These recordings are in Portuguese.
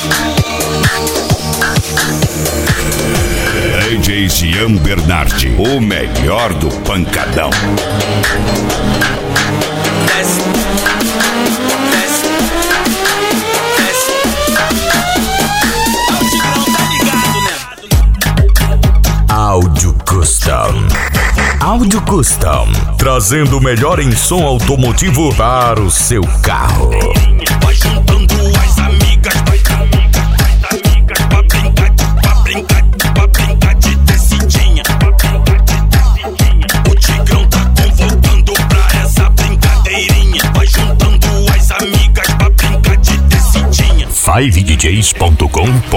DJ Jean Bernardi, o melhor do pancadão. Áudio Custom. Áudio Custom, trazendo o melhor em som automotivo para o seu carro. Vai juntando as amigas, pra brincar de descidinha. O Tigrão tá convocando pra essa brincadeirinha. Vai juntando as amigas pra brincar de descidinha. 5djs.com.br.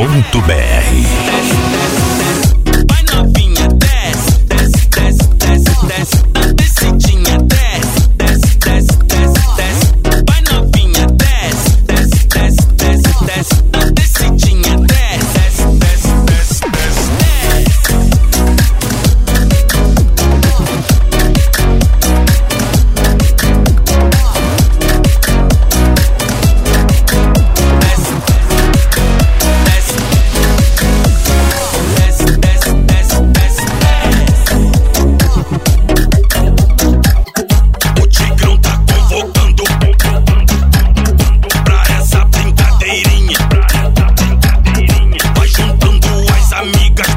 Vai novinha, desce, desce, desce, desce, desce. Na descidinha, desce, desce, desce, desce, desce. Vai novinha, desce, desce, desce, desce, desce. Na descidinha, desce, desce, desce, desce, desce. O Tigrão tá convocando pra essa brincadeirinha. Vai juntando as amigas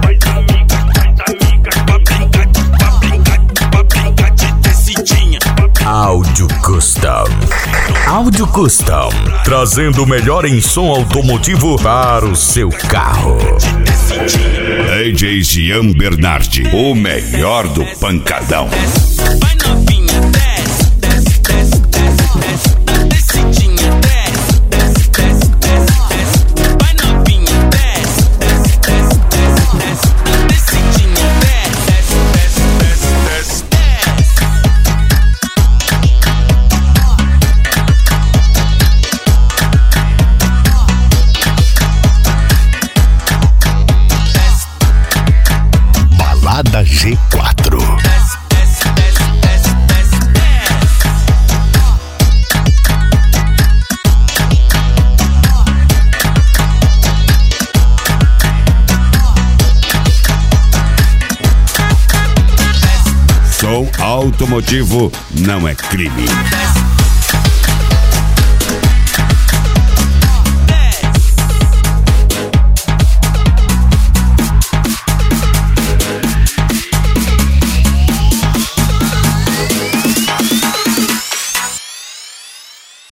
pra brincar de descidinha. Áudio Custom. Áudio Custom, trazendo o melhor em som automotivo para o seu carro. DJ Jean Bernardi, o melhor do pancadão. Vai novinha, desce, desce, desce, desce, desce. Na descidinha, desce, desce, desce, desce, desce. Vai novinha, desce, desce, desce, desce, desce. Na descidinha, desce, desce, desce, desce, desce. Balada G4. Som automotivo não é crime.